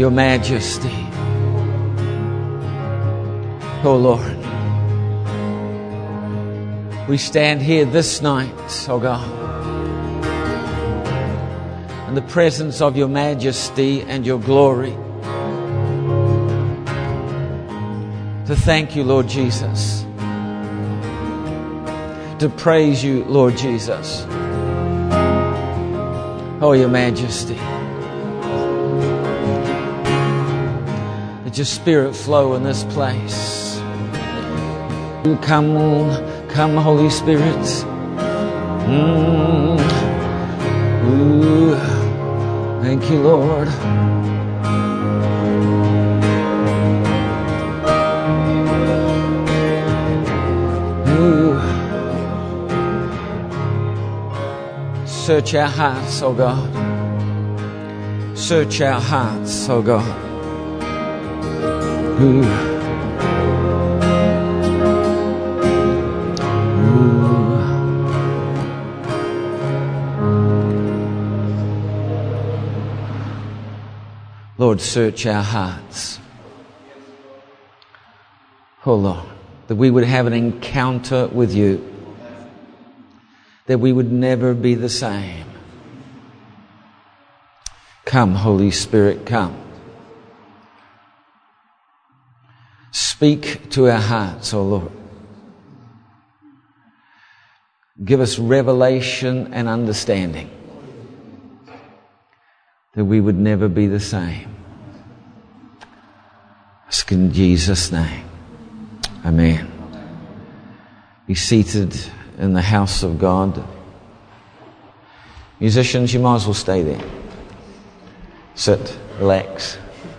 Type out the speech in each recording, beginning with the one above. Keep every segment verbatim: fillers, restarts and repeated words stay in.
Your majesty. Oh Lord, we stand here this night, oh God, in the presence of your majesty and your glory, to thank you, Lord Jesus, to praise you, Lord Jesus. Oh, your majesty. Let your spirit flow in this place. Come, come, Holy Spirit. Mm. Ooh, thank you, Lord. Ooh. Search our hearts, oh God. Search our hearts, oh God. Ooh. Lord, search our hearts. Oh Lord, that we would have an encounter with you, that we would never be the same. Come, Holy Spirit, come. Speak to our hearts, oh Lord. Give us revelation and understanding, that we would never be the same. Ask in Jesus' name. Amen. Be seated in the house of God. Musicians, you might as well stay there. Sit, relax.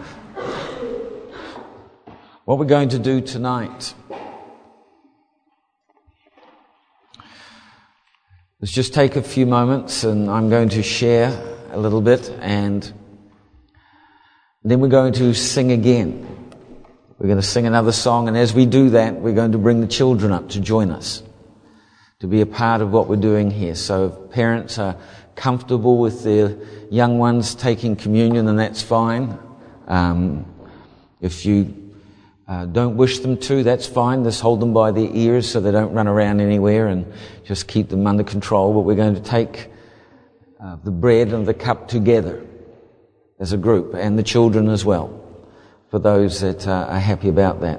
What we're going to do tonight is just take a few moments, and I'm going to share a little bit, and then we're going to sing again. We're going to sing another song, and as we do that, we're going to bring the children up to join us, to be a part of what we're doing here. So if parents are comfortable with their young ones taking communion, then that's fine. Um, if you uh, don't wish them to, that's fine. Just hold them by their ears so they don't run around anywhere, and just keep them under control. But we're going to take uh, the bread and the cup together as a group, and the children as well, for those that uh, are happy about that.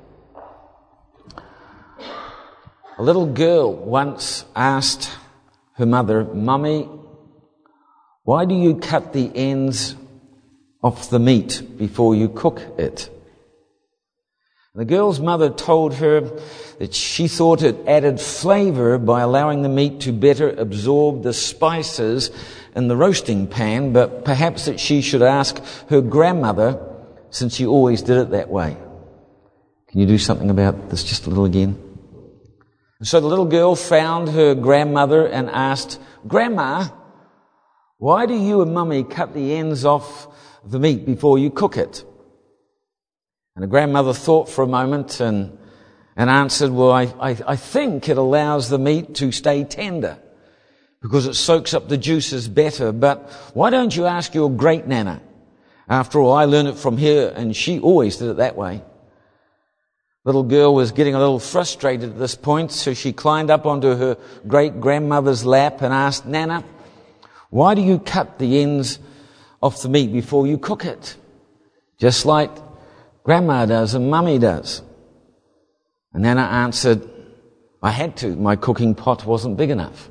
A little girl once asked her mother, "Mummy, why do you cut the ends off the meat before you cook it?" And the girl's mother told her that she thought it added flavor by allowing the meat to better absorb the spices in the roasting pan, but perhaps that she should ask her grandmother, since she always did it that way. Can you do something about this just a little again? So the little girl found her grandmother and asked, "Grandma, why do you and Mummy cut the ends off the meat before you cook it?" And the grandmother thought for a moment and, and answered, "Well, I, I, I think it allows the meat to stay tender because it soaks up the juices better. But why don't you ask your great nana? After all, I learned it from her, and she always did it that way." Little girl was getting a little frustrated at this point, so she climbed up onto her great-grandmother's lap and asked, "Nana, why do you cut the ends off the meat before you cook it? Just like Grandma does and Mummy does." And Nana answered, "I had to. My cooking pot wasn't big enough."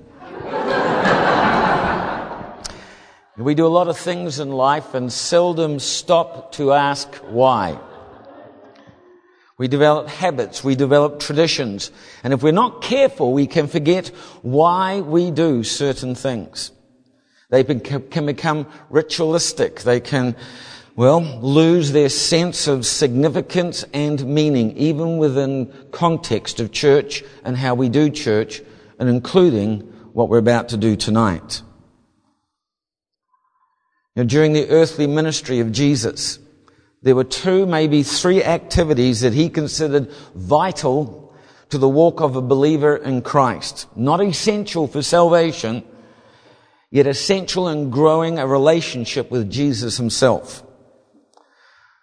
We do a lot of things in life and seldom stop to ask why. We develop habits, we develop traditions, and if we're not careful, we can forget why we do certain things. They can become ritualistic. They can, well, lose their sense of significance and meaning, even within context of church and how we do church, and including what we're about to do tonight. Now, during the earthly ministry of Jesus, there were two, maybe three activities that he considered vital to the walk of a believer in Christ. Not essential for salvation, yet essential in growing a relationship with Jesus himself.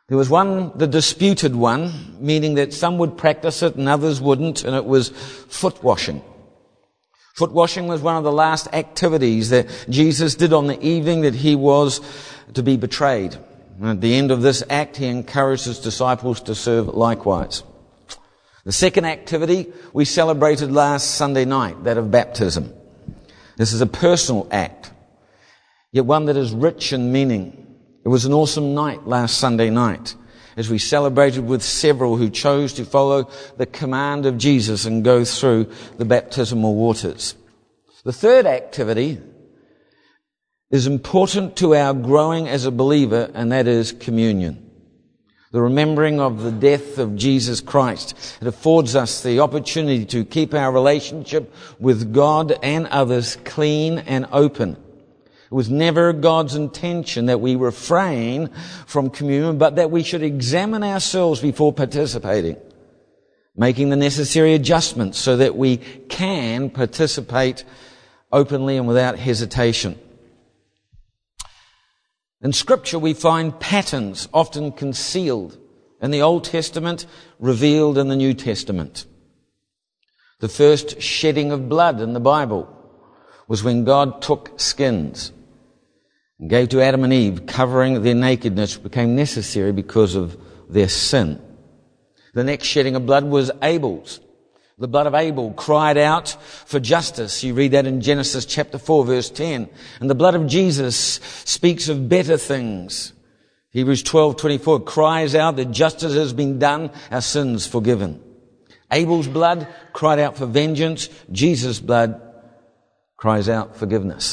There was one, the disputed one, meaning that some would practice it and others wouldn't, and it was foot washing. Foot washing was one of the last activities that Jesus did on the evening that he was to be betrayed. And at the end of this act, he encouraged his disciples to serve likewise. The second activity we celebrated last Sunday night, that of baptism. This is a personal act, yet one that is rich in meaning. It was an awesome night last Sunday night as we celebrated with several who chose to follow the command of Jesus and go through the baptismal waters. The third activity is important to our growing as a believer, and that is communion. The remembering of the death of Jesus Christ. It affords us the opportunity to keep our relationship with God and others clean and open. It was never God's intention that we refrain from communion, but that we should examine ourselves before participating, making the necessary adjustments so that we can participate openly and without hesitation. In Scripture, we find patterns often concealed in the Old Testament, revealed in the New Testament. The first shedding of blood in the Bible was when God took skins and gave to Adam and Eve, covering their nakedness, which became necessary because of their sin. The next shedding of blood was Abel's. The blood of Abel cried out for justice. You read that in Genesis chapter four, verse ten. And the blood of Jesus speaks of better things. Hebrews twelve twenty-four cries out that justice has been done, our sins forgiven. Abel's blood cried out for vengeance. Jesus' blood cries out forgiveness.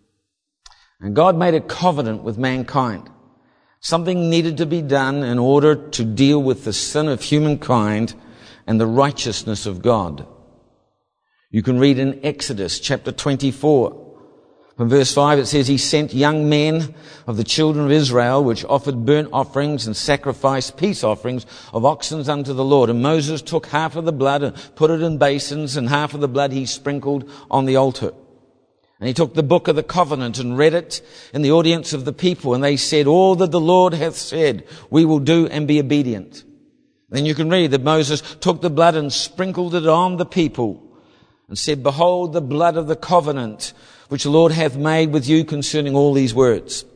And God made a covenant with mankind. Something needed to be done in order to deal with the sin of humankind and the righteousness of God. You can read in Exodus chapter twenty-four. From verse five it says, He sent young men of the children of Israel, which offered burnt offerings and sacrificed peace offerings of oxen unto the Lord. And Moses took half of the blood and put it in basins, and half of the blood he sprinkled on the altar. And he took the book of the covenant and read it in the audience of the people. And they said, All that the Lord hath said, we will do and be obedient. Then you can read that Moses took the blood and sprinkled it on the people and said, Behold the blood of the covenant which the Lord hath made with you concerning all these words.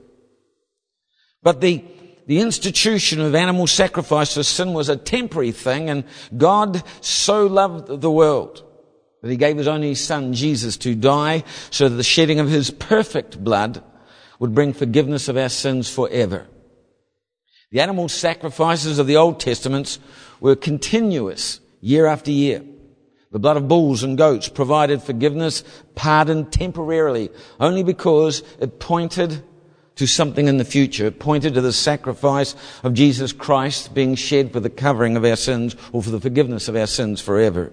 But the, the institution of animal sacrifice for sin was a temporary thing, and God so loved the world that he gave his only son, Jesus, to die so that the shedding of his perfect blood would bring forgiveness of our sins forever. The animal sacrifices of the Old Testament were continuous year after year. The blood of bulls and goats provided forgiveness, pardon temporarily, only because it pointed to something in the future. It pointed to the sacrifice of Jesus Christ being shed for the covering of our sins, or for the forgiveness of our sins forever.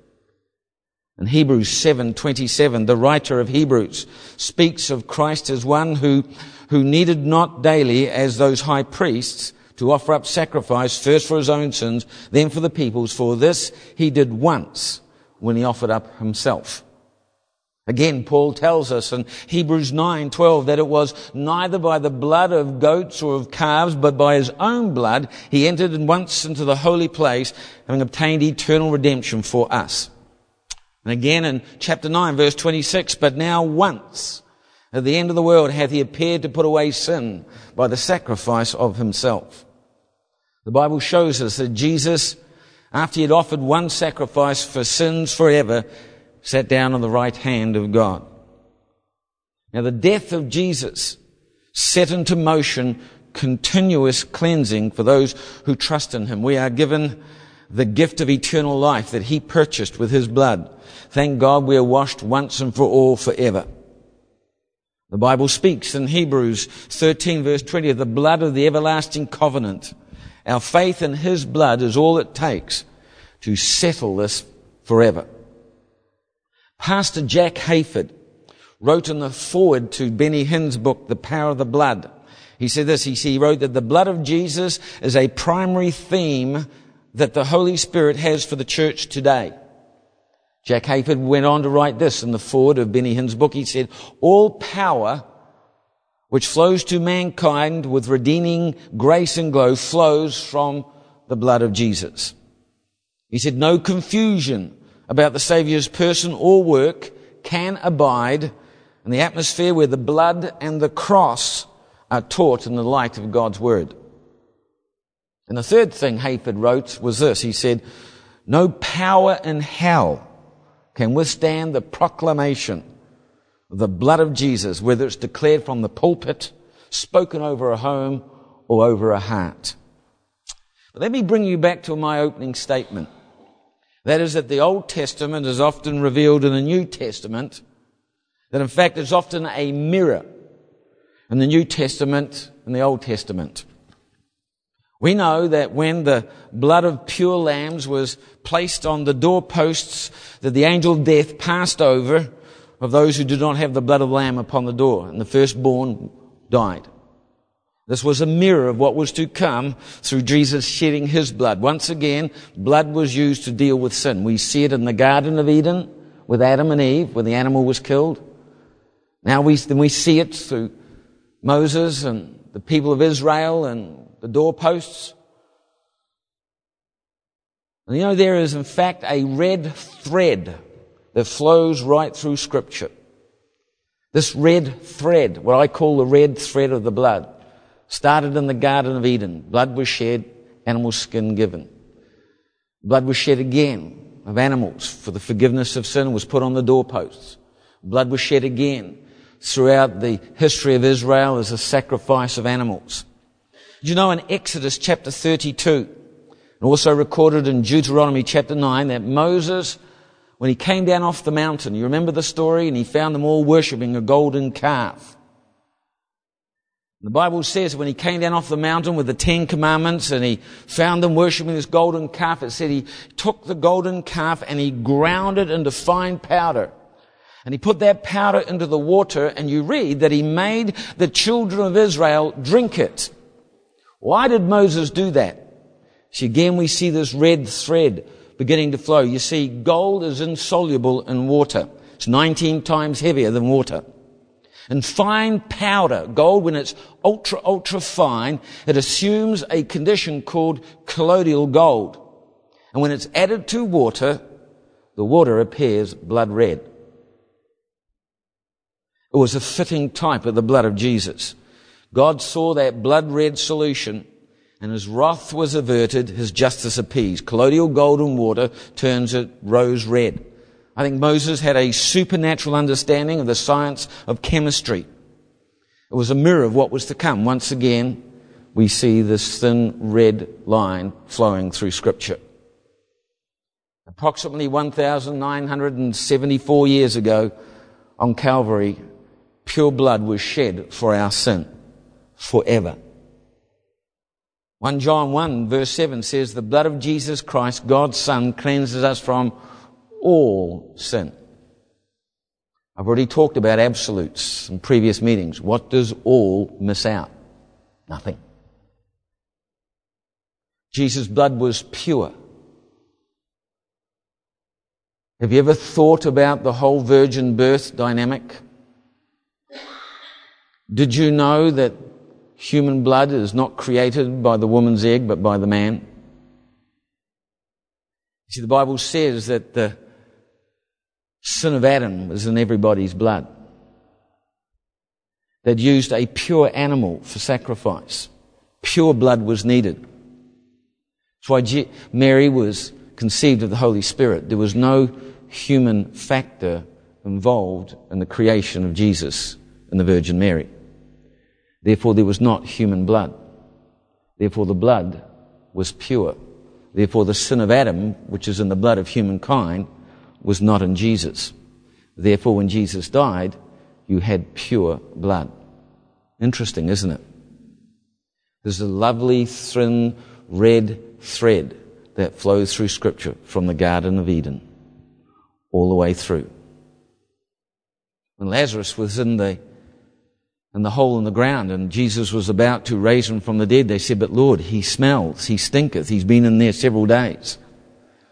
In Hebrews seven twenty-seven, the writer of Hebrews speaks of Christ as one who, who needed not daily, as those high priests, to offer up sacrifice, first for his own sins, then for the people's. For this he did once, when he offered up himself. Again, Paul tells us in Hebrews nine twelve that it was neither by the blood of goats or of calves, but by his own blood he entered once into the holy place, having obtained eternal redemption for us. And again in chapter nine, verse twenty-six, But now once, at the end of the world, hath he appeared to put away sin by the sacrifice of himself. The Bible shows us that Jesus, after he had offered one sacrifice for sins forever, sat down on the right hand of God. Now the death of Jesus set into motion continuous cleansing for those who trust in him. We are given the gift of eternal life that he purchased with his blood. Thank God we are washed once and for all forever. The Bible speaks in Hebrews thirteen verse twenty of the blood of the everlasting covenant. Our faith in his blood is all it takes to settle this forever. Pastor Jack Hayford wrote in the foreword to Benny Hinn's book, The Power of the Blood. He said this, he, he wrote that the blood of Jesus is a primary theme that the Holy Spirit has for the church today. Jack Hayford went on to write this in the foreword of Benny Hinn's book. He said, all power which flows to mankind with redeeming grace and glow, flows from the blood of Jesus. He said, no confusion about the Saviour's person or work can abide in the atmosphere where the blood and the cross are taught in the light of God's Word. And the third thing Hayford wrote was this. He said, no power in hell can withstand the proclamation of the blood of Jesus, whether it's declared from the pulpit, spoken over a home, or over a heart. But let me bring you back to my opening statement. That is that the Old Testament is often revealed in the New Testament, that in fact it's often a mirror in the New Testament and the Old Testament. We know that when the blood of pure lambs was placed on the doorposts, that the angel of death passed over of those who did not have the blood of the lamb upon the door, and the firstborn died. This was a mirror of what was to come through Jesus shedding his blood. Once again, blood was used to deal with sin. We see it in the Garden of Eden with Adam and Eve, when the animal was killed. Now we, then we see it through Moses and the people of Israel and the doorposts. And you know, there is in fact a red thread that flows right through Scripture. This red thread, what I call the red thread of the blood, started in the Garden of Eden. Blood was shed, animal skin given. Blood was shed again of animals for the forgiveness of sin, was put on the doorposts. Blood was shed again throughout the history of Israel as a sacrifice of animals. Did you know in Exodus chapter thirty-two, and also recorded in Deuteronomy chapter nine, that Moses, when he came down off the mountain, you remember the story, and he found them all worshipping a golden calf. The Bible says when he came down off the mountain with the Ten Commandments and he found them worshipping this golden calf, it said he took the golden calf and he ground it into fine powder. And he put that powder into the water, and you read that he made the children of Israel drink it. Why did Moses do that? See, again, we see this red thread beginning to flow. You see, gold is insoluble in water. It's nineteen times heavier than water. And fine powder, gold, when it's ultra, ultra fine, it assumes a condition called colloidal gold. And when it's added to water, the water appears blood red. It was a fitting type of the blood of Jesus. God saw that blood red solution, and his wrath was averted, his justice appeased. Colloidal gold and water turns it rose red. I think Moses had a supernatural understanding of the science of chemistry. It was a mirror of what was to come. Once again, we see this thin red line flowing through Scripture. Approximately one thousand nine hundred seventy-four years ago on Calvary, pure blood was shed for our sin forever. First John one verse seven says, the blood of Jesus Christ, God's Son, cleanses us from all sin. I've already talked about absolutes in previous meetings. What does all miss out? Nothing. Jesus' blood was pure. Have you ever thought about the whole virgin birth dynamic? Did you know that human blood is not created by the woman's egg, but by the man? You see, the Bible says that the sin of Adam was in everybody's blood. They'd used a pure animal for sacrifice. Pure blood was needed. That's why Mary was conceived of the Holy Spirit. There was no human factor involved in the creation of Jesus and the Virgin Mary. Therefore, there was not human blood. Therefore, the blood was pure. Therefore, the sin of Adam, which is in the blood of humankind, was not in Jesus. Therefore, when Jesus died, you had pure blood. Interesting, isn't it? There's a lovely, thin, red thread that flows through Scripture from the Garden of Eden all the way through. When Lazarus was in the in the hole in the ground and Jesus was about to raise him from the dead, they said, but Lord, he smells, he stinketh, he's been in there several days.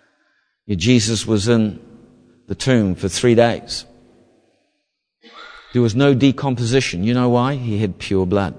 Yet Jesus was in the tomb for three days. There was no decomposition. You know why? He had pure blood.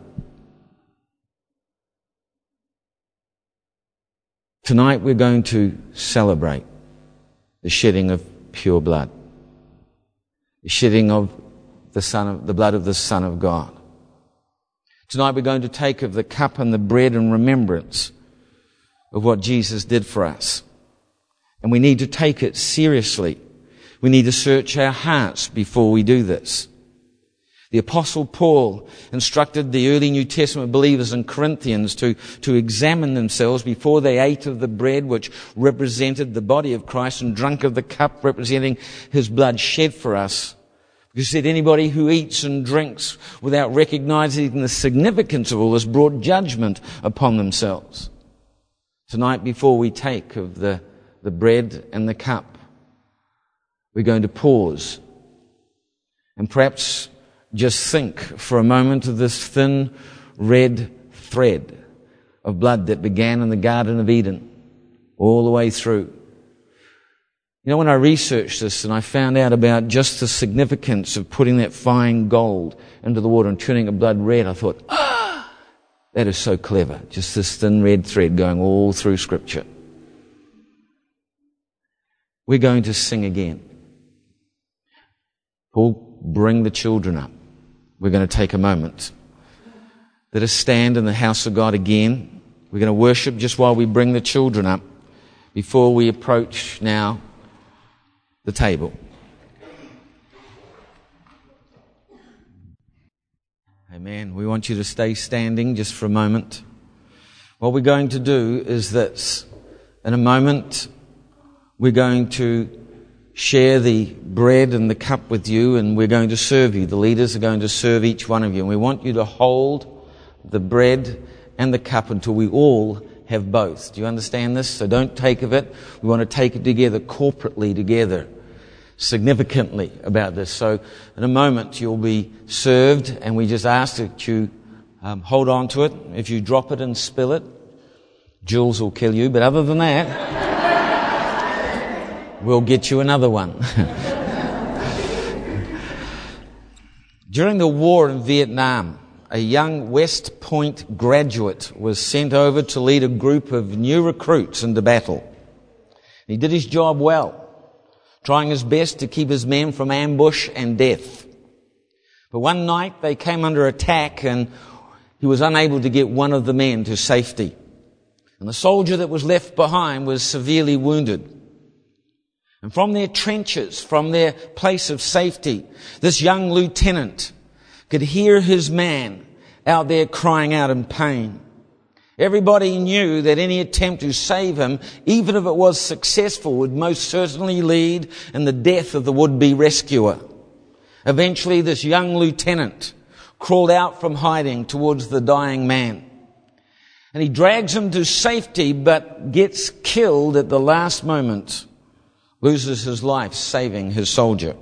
Tonight we're going to celebrate the shedding of pure blood. The shedding of the Son of, the blood of the Son of God. Tonight we're going to take of the cup and the bread in remembrance of what Jesus did for us. And we need to take it seriously. We need to search our hearts before we do this. The Apostle Paul instructed the early New Testament believers in Corinthians to, to examine themselves before they ate of the bread which represented the body of Christ and drank of the cup representing His blood shed for us. Because he said anybody who eats and drinks without recognizing the significance of all this brought judgment upon themselves. Tonight, before we take of the, the bread and the cup, we're going to pause and perhaps just think for a moment of this thin red thread of blood that began in the Garden of Eden all the way through. You know, when I researched this and I found out about just the significance of putting that fine gold into the water and turning the blood red, I thought, ah, that is so clever. Just this thin red thread going all through Scripture. We're going to sing again. Paul, bring the children up. We're going to take a moment. Let us stand in the house of God again. We're going to worship just while we bring the children up before we approach now the table. Amen. We want you to stay standing just for a moment. What we're going to do is this. In a moment, we're going to share the bread and the cup with you, and we're going to serve you. The leaders are going to serve each one of you. And we want you to hold the bread and the cup until we all have both. Do you understand this? So don't take of it. We want to take it together, corporately together, significantly about this. So in a moment you'll be served, and we just ask that you um, hold on to it. If you drop it and spill it, Jules will kill you. But other than that, we'll get you another one. During the war in Vietnam, a young West Point graduate was sent over to lead a group of new recruits into battle. He did his job well, trying his best to keep his men from ambush and death. But one night they came under attack, and he was unable to get one of the men to safety. And the soldier that was left behind was severely wounded. And from their trenches, from their place of safety, this young lieutenant could hear his man out there crying out in pain. Everybody knew that any attempt to save him, even if it was successful, would most certainly lead in the death of the would-be rescuer. Eventually, this young lieutenant crawled out from hiding towards the dying man. And he drags him to safety, but gets killed at the last moment. Loses his life saving his soldier.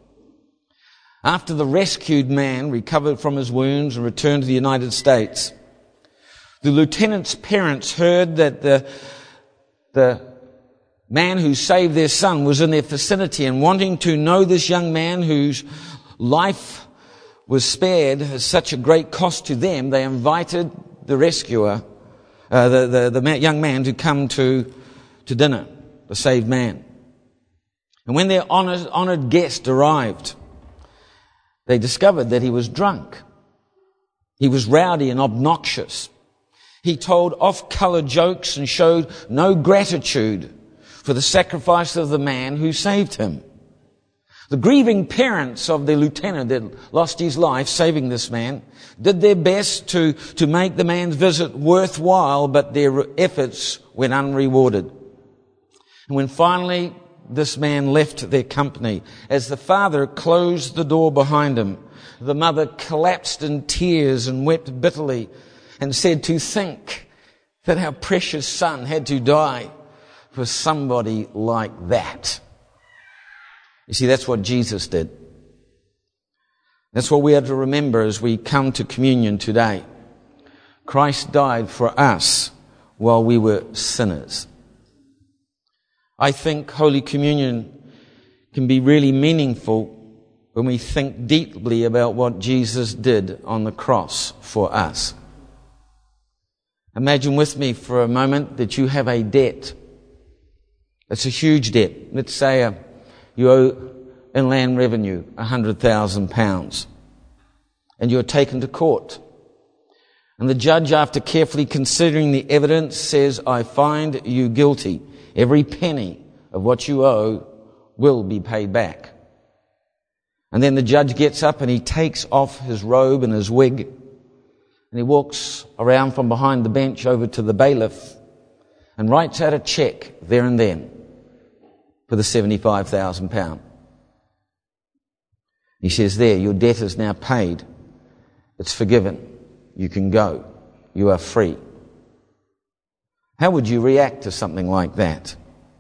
After the rescued man recovered from his wounds and returned to the United States, the lieutenant's parents heard that the, the man who saved their son was in their vicinity, and wanting to know this young man whose life was spared at such a great cost to them, they invited the rescuer, uh, the, the, the man, young man to come to, to dinner, the saved man. And when their honored, honored guest arrived, they discovered that he was drunk. He was rowdy and obnoxious. He told off-color jokes and showed no gratitude for the sacrifice of the man who saved him. The grieving parents of the lieutenant that lost his life saving this man did their best to, to make the man's visit worthwhile, but their efforts went unrewarded. And when finally this man left their company, as the father closed the door behind him, the mother collapsed in tears and wept bitterly and said, to think that our precious son had to die for somebody like that. You see, that's what Jesus did. That's what we have to remember as we come to communion today. Christ died for us while we were sinners. I think Holy Communion can be really meaningful when we think deeply about what Jesus did on the cross for us. Imagine with me for a moment that you have a debt. It's a huge debt. Let's say uh, you owe Inland Revenue one hundred thousand pounds and you're taken to court. And the judge, after carefully considering the evidence, says, I find you guilty. Every penny of what you owe will be paid back. And then the judge gets up and he takes off his robe and his wig and he walks around from behind the bench over to the bailiff and writes out a cheque there and then for the seventy-five thousand pounds. He says, there, your debt is now paid. It's forgiven. You can go. You are free. How would you react to something like that?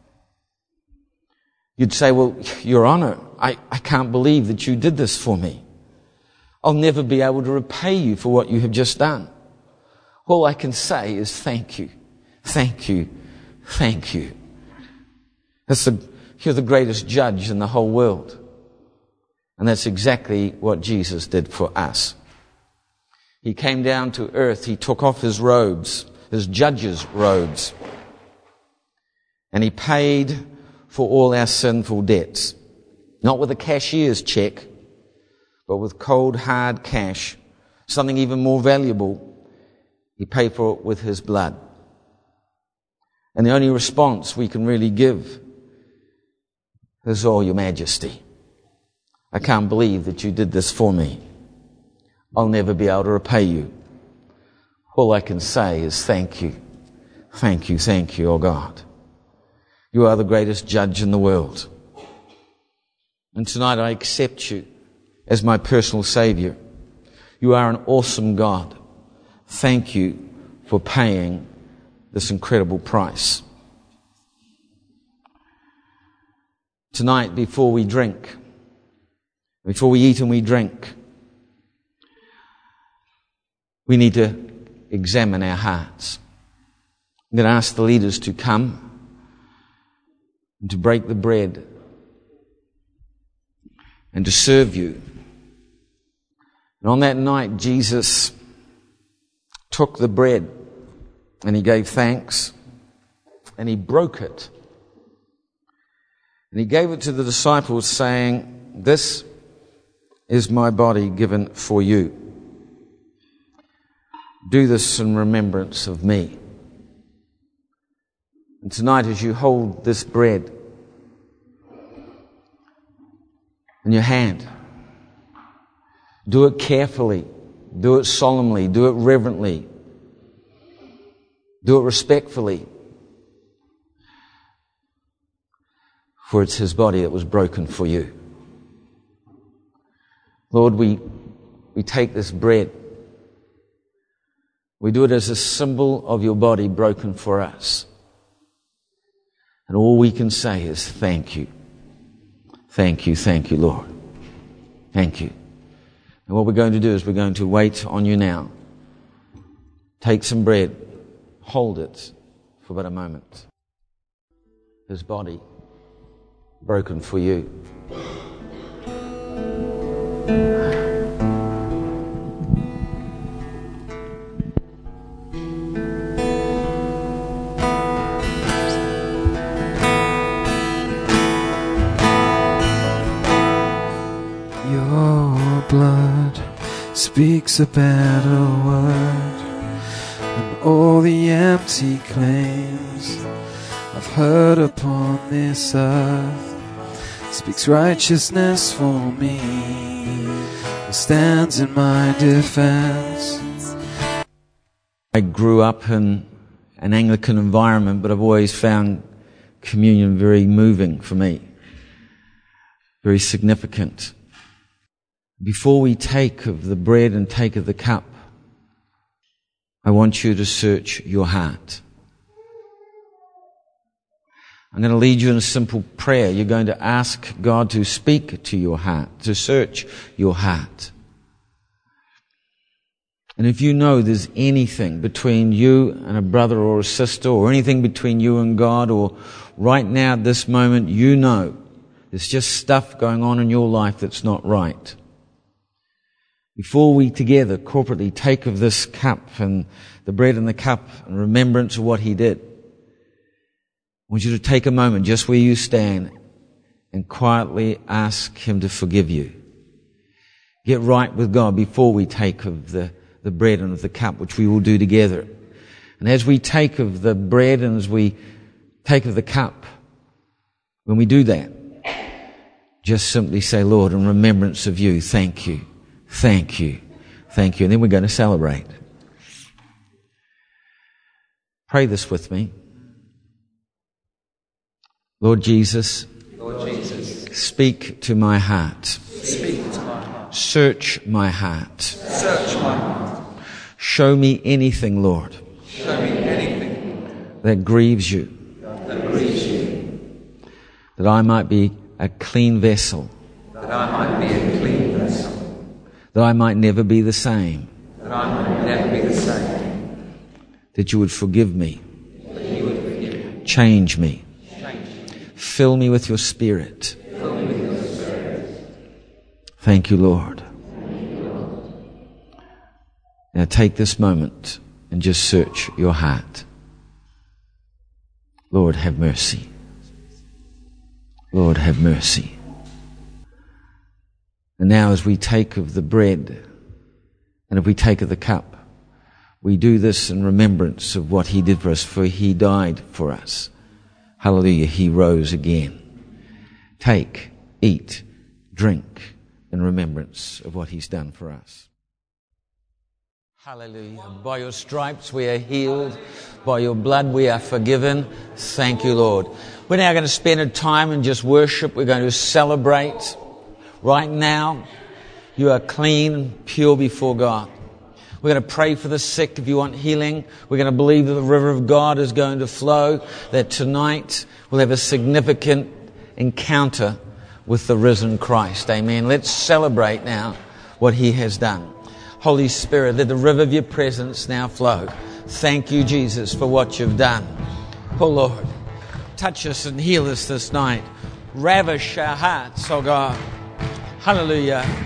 You'd say, well, Your Honour, I, I can't believe that you did this for me. I'll never be able to repay you for what you have just done. All I can say is thank you, thank you, thank you. That's the, you're the greatest judge in the whole world. And that's exactly what Jesus did for us. He came down to earth. He took off his robes, his judge's robes, and he paid for all our sinful debts. Not with a cashier's cheque, but with cold, hard cash, something even more valuable. He paid for it with his blood. And the only response we can really give is, oh, Your Majesty, I can't believe that you did this for me. I'll never be able to repay you. All I can say is thank you. Thank you, thank you, oh God. You are the greatest judge in the world. And tonight I accept you as my personal Saviour. You are an awesome God. Thank you for paying this incredible price. Tonight, before we drink, before we eat and we drink, we need to examine our hearts. I'm going to ask the leaders to come and to break the bread and to serve you. And on that night, Jesus took the bread and he gave thanks and he broke it. And he gave it to the disciples saying, this is my body given for you. Do this in remembrance of me. And tonight, as you hold this bread in your hand, do it carefully, do it solemnly, do it reverently, do it respectfully. For it's his body that was broken for you. Lord, we, we take this bread. We do it as a symbol of your body broken for us. And all we can say is thank you. Thank you, thank you, Lord. Thank you. And what we're going to do is we're going to wait on you now. Take some bread. Hold it for but a moment. His body broken for you. Your blood speaks a better word than all the empty claims I've heard upon this earth. Speaks righteousness for me, and stands in my defense. I grew up in an Anglican environment, but I've always found communion very moving for me, very significant. Before we take of the bread and take of the cup, I want you to search your heart. I'm going to lead you in a simple prayer. You're going to ask God to speak to your heart, to search your heart. And if you know there's anything between you and a brother or a sister, or anything between you and God, or right now at this moment you know There's just stuff going on in your life that's not right. Before we together corporately take of this cup and the bread and the cup in remembrance of what he did, I want you to take a moment just where you stand and quietly ask him to forgive you. Get right with God before we take of the, the bread and of the cup, which we will do together. And as we take of the bread and as we take of the cup, when we do that, just simply say, Lord, in remembrance of you, thank you, thank you, thank you. And then we're going to celebrate. Pray this with me. Lord Jesus, Lord Jesus, speak to my heart. speak to my heart. Search my heart. Search my heart. Show me anything, Lord, Show me anything that grieves you, that grieves you, that I might be a clean vessel, that I might be a clean vessel, that I might never be the same, that I might never be the same, that you would forgive me, that you would forgive me, change me, change me, fill me with your Spirit. fill me with your Spirit. Thank you, Lord. Now take this moment and just search your heart. Lord, have mercy. Lord, have mercy. And now as we take of the bread and if we take of the cup, we do this in remembrance of what he did for us, for he died for us. Hallelujah, he rose again. Take, eat, drink in remembrance of what he's done for us. Hallelujah. By your stripes we are healed. By your blood we are forgiven. Thank you, Lord. We're now going to spend a time in just worship. We're going to celebrate. Right now, you are clean and pure before God. We're going to pray for the sick if you want healing. We're going to believe that the river of God is going to flow, that tonight we'll have a significant encounter with the risen Christ. Amen. Let's celebrate now what he has done. Holy Spirit, let the river of your presence now flow. Thank you, Jesus, for what you've done. Oh, Lord, touch us and heal us this night. Ravish our hearts, oh God. Hallelujah.